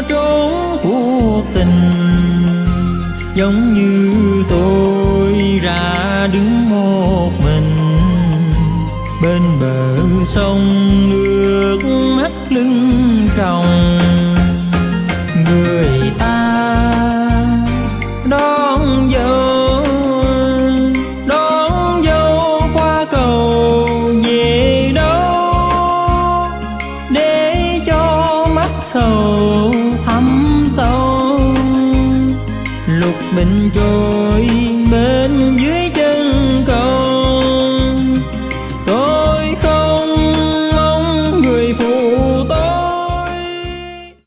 trốn cuộc tình, giống như tôi ra đứng một mình bên bờ sông, nước mắt lưng tròng. Người ta đón dâu qua cầu về đâu, để cho mắt sầu thăm sâu. Lục bình trôi bên dưới